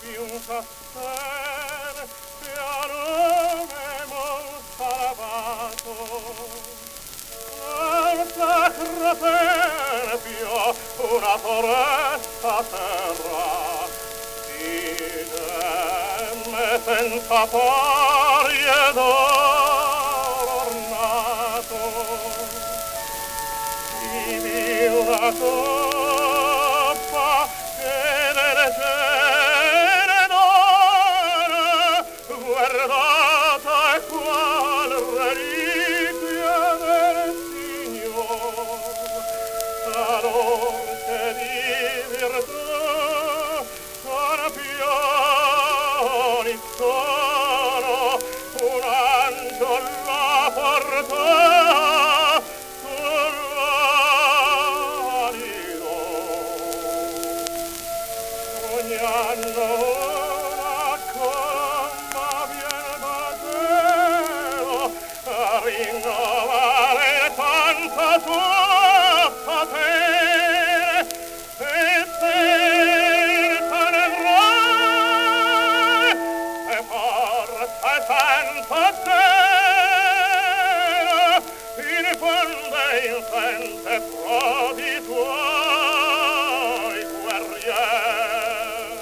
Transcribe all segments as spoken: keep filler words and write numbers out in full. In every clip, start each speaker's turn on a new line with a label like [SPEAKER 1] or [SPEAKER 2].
[SPEAKER 1] di un caffè piano e molto lavato. Al sacro tempio una foresta terra di gemme senza pari ed oro ornato. Ivi una coppa che nelle cene d'oro guardata e qual reliquia del Signor, la dolce di virtù con pioni sono un angelo la portò sull'alido. Ogni anno una comma viene da cielo a rinnovare tanta tua potere e senza nevroe e forza senza zelo in fondo e in sente prodi tuoi guerrieri.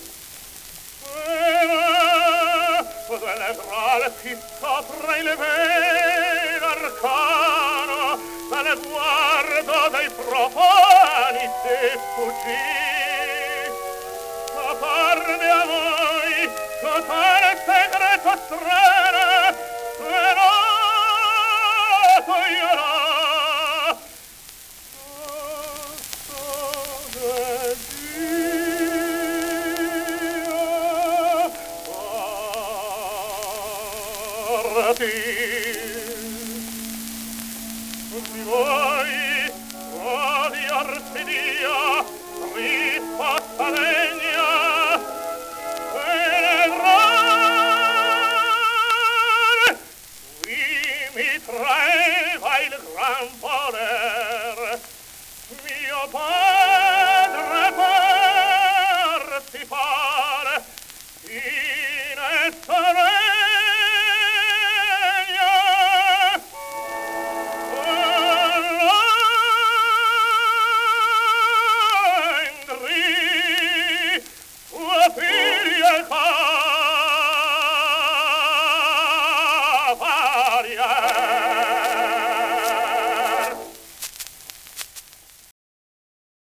[SPEAKER 1] Delle si sopra il velo arcano dal guardo dei profani si sfuggì. Apparve a voi totale segreto strano svelato io tutti voi odiarsi Dio risposta degna e grande qui mi traeva il gran poter mio padre parti fare in essere Varia